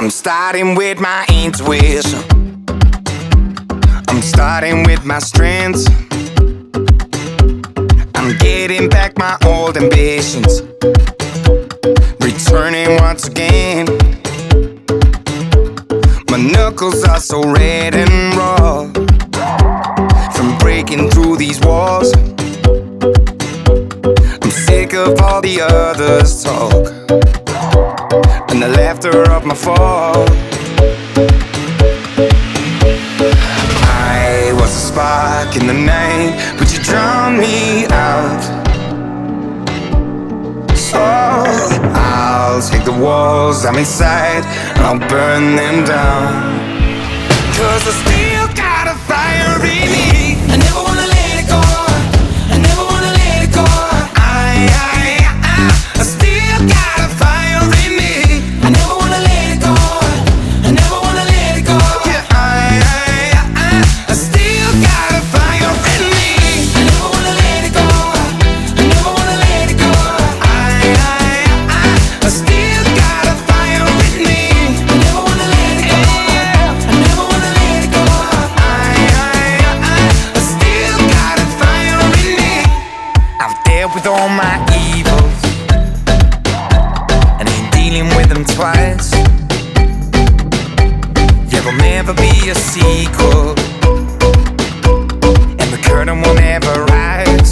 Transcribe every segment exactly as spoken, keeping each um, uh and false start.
I'm starting with my intuition. I'm starting with my strengths. I'm getting back my old ambitions, returning once again. My knuckles are so red and raw from breaking through these walls. I'm sick of all the others' talk and the laughter of my fall. I was a spark in the night, but you drowned me out. So I'll take the walls I'm inside and I'll burn them down. 'Cause I still got a fire in me. I never wanna let it go. I never wanna let it go. I, I, I, I still got a fire in me. I never wanna let it go. I never wanna let it go. Yeah, I, I, I, I still got a fire in me. I never wanna let it go. I never wanna let it go. I, I, I, I still got a fire in me. I never wanna let it go. I never wanna let it go. I, I, I, I still got a fire in me. I've dealt with all my evils and ain't dealing with them twice. There will never be a sequel, and the curtain will never rise.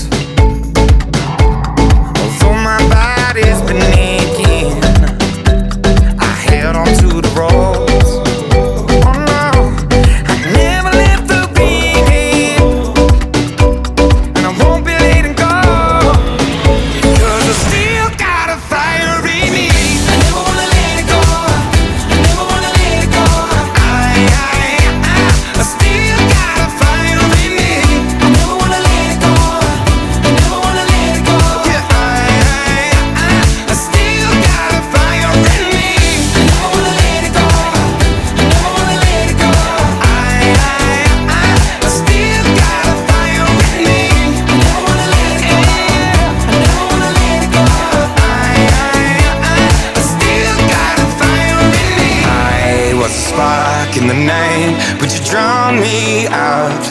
Although my body's been aching, I held on to the ropes. Oh no, I never left the beginning, and I won't be letting go. 'Cause I still got a fire in me. I never wanna let it go. I never wanna let it go. I, I, I, I still got a fire in me. I never wanna let it go. I never wanna let it go. Yeah, I, I, I, I still got a fire in me. I never wanna let it go. I never wanna let it go. I, I, I, I still got a fire in me. I never wanna let it go. I never wanna let it go. I, I, I, I still got a fire in me. I was a spark in the night, but you drowned me out.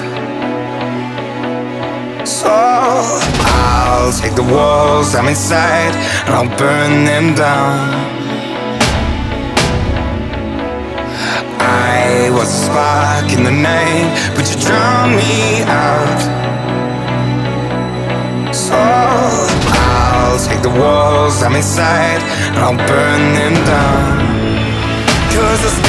So I'll take the walls I'm inside and I'll burn them down. I was a spark in the night, but you drowned me out. So I'll take the walls I'm inside and I'll burn them down. 'Cause I